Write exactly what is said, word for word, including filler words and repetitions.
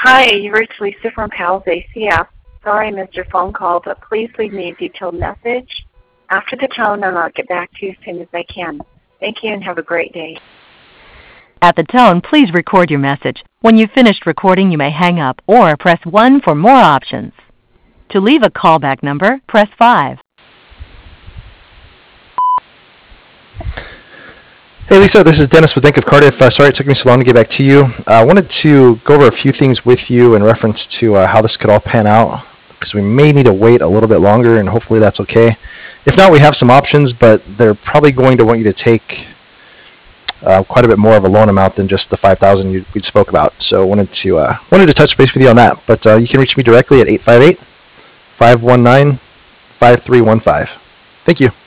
Hi, you reached Lisa from Pals A C F. Sorry I missed your phone call, but please leave me a detailed message after the tone, and I'll get back to you as soon as I can. Thank you and have a great day. At the tone, please record your message. When you've finished recording, you may hang up or press one for more options. To leave a callback number, press five. Hey Lisa, this is Dennis with Bank of Cardiff. Uh, sorry it took me so long to get back to you. Uh, I wanted to go over a few things with you in reference to uh, how this could all pan out, because we may need to wait a little bit longer, and hopefully that's okay. If not, we have some options, but they're probably going to want you to take uh, quite a bit more of a loan amount than just the five thousand dollars we spoke about. So I wanted to uh, wanted to touch base with you on that. But uh, you can reach me directly at eight five eight, five one nine, five three one five. Thank you.